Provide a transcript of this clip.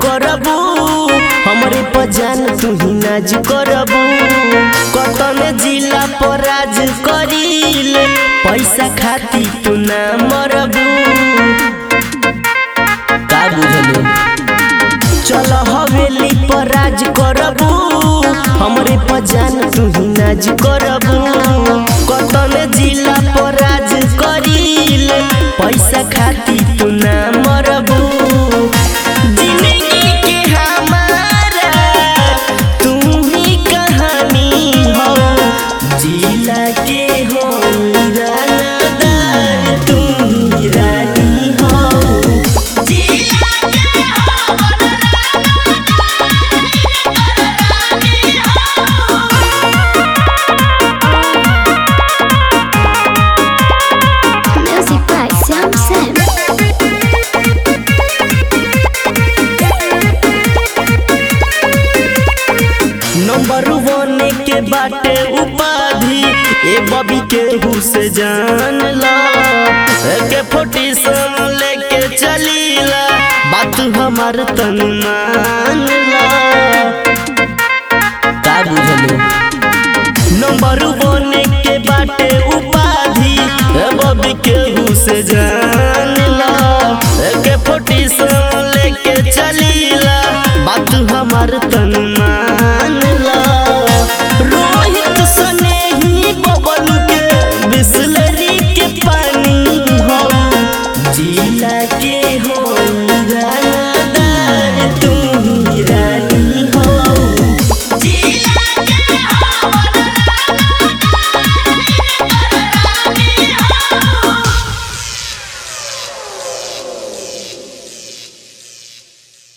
करबू हमरे पजान तू ही नाज करबू कतन जिला पर राज करील पैसा खाती तू ना मरबू का बुझलो चल हवेली पर राज करबू हमरे पजान तू ही नाज करबू कतन जिला पर राज करील पैसा खाती तू ना मरबू जिंदगी के हमारा तू ही कहानी हो जिला के हो रानादार तू ही रानी हो जिला के हो Music by Sam Sam. Number one के बाटे उपाधि ए बबी के हुस जान ला के फोटी सन लेके चलीला बात हमार तन मान ला का बुझलो नंबर वन के बाटे उपाधि ए बबी के हुस जान ला के फोटी सन लेके चलीला बात हमार तन